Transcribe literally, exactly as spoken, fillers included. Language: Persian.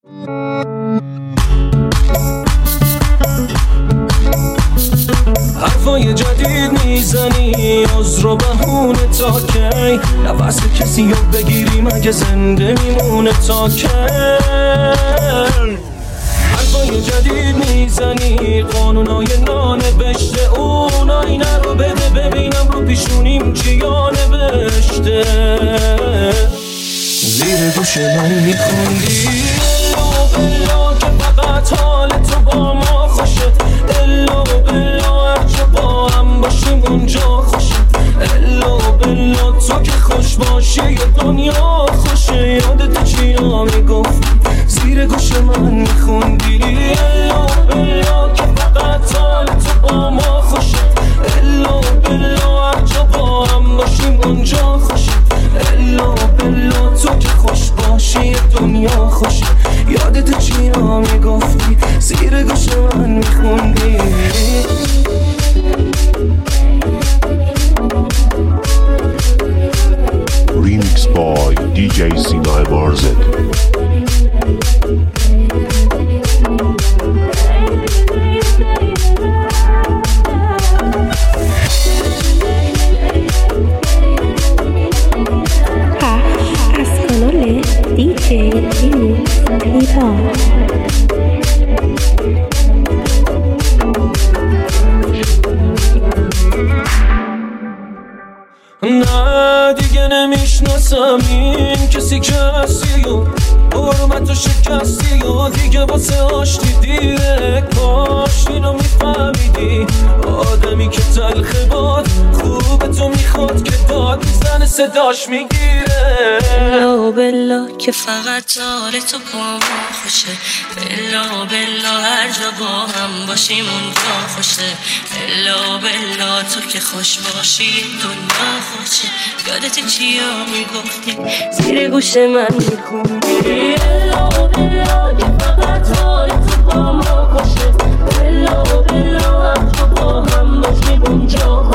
حرفای جدید میزنی عذر و بهونه تا کی؟ نفس کسی رو بگیری مگه زنده میمونه تا کی؟ حرفای جدید میزنی قانونای نانوشته اون آینه رو بده ببینم رو پیشونیم چیا نوشته. زیر گوش من میخوندی الا بلا که فقط حال تو با ما خوشه، الا بلا هر جا با هم باشیم اونجا خوشه، الا بلا تو که خوش باشی دنیا خوشه. یادت چیا میگفتی زیر گوش من میخوندی الا بلا که فقط حال تو با ما خوشه، الا بلا هر جا با هم باشیم اونجا خوشه، الا بلا تو که خوش باشی دنیا خوشه. یادت چیا میگفتی زیر گوش من میخوندی. Remix by دی جی Sina Ebarzed. از کانال دی جی Remix ایران. نه دیگه نمیشناسم این کسی که هستی و حرمت و شکستی و دیگه واسه آشتی دیره. کاش اینو میفهمیدی آدمی که تلخه باد خوب تو میخواد که داد میزنه صداش میگیره. بلا بلا که فقط حال تو با ما خوشه، بلا بلا هر جا با هم باشیم اونجا خوشه، بلا بلا تو که خوش باشی دنیا خوشه. یادت چیا میگفتی زیر گوش من میخوندی بلا بلا که فقط حال تو با ما خوشه، بلا بلا هر جا با هم باشیم اونجا خوشه.